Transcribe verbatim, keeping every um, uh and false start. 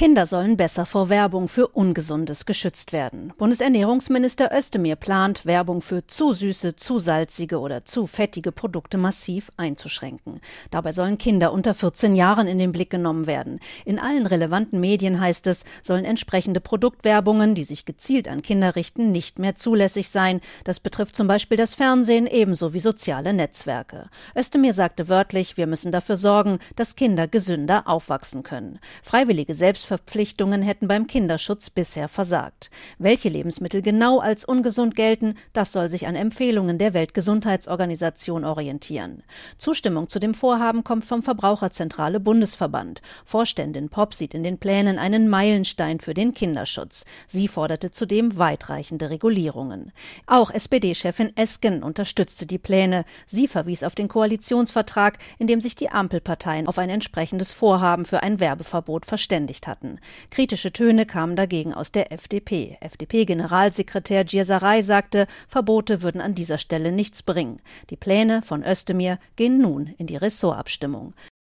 Kinder sollen besser vor Werbung für Ungesundes geschützt werden. Bundesernährungsminister Özdemir plant, Werbung für zu süße, zu salzige oder zu fettige Produkte massiv einzuschränken. Dabei sollen Kinder unter vierzehn Jahren in den Blick genommen werden. In allen relevanten Medien, heißt es, sollen entsprechende Produktwerbungen, die sich gezielt an Kinder richten, nicht mehr zulässig sein. Das betrifft zum Beispiel das Fernsehen ebenso wie soziale Netzwerke. Özdemir sagte wörtlich, wir müssen dafür sorgen, dass Kinder gesünder aufwachsen können. Freiwillige Selbst Verpflichtungen hätten beim Kinderschutz bisher versagt. Welche Lebensmittel genau als ungesund gelten, das soll sich an Empfehlungen der Weltgesundheitsorganisation orientieren. Zustimmung zu dem Vorhaben kommt vom Verbraucherzentrale Bundesverband. Vorständin Popp sieht in den Plänen einen Meilenstein für den Kinderschutz. Sie forderte zudem weitreichende Regulierungen. Auch S P D-Chefin Esken unterstützte die Pläne. Sie verwies auf den Koalitionsvertrag, in dem sich die Ampelparteien auf ein entsprechendes Vorhaben für ein Werbeverbot verständigt hatten. Kritische Töne kamen dagegen aus der F D P. F D P-Generalsekretär Gierserei sagte, Verbote würden an dieser Stelle nichts bringen. Die Pläne von Özdemir gehen nun in die Ressortabstimmung.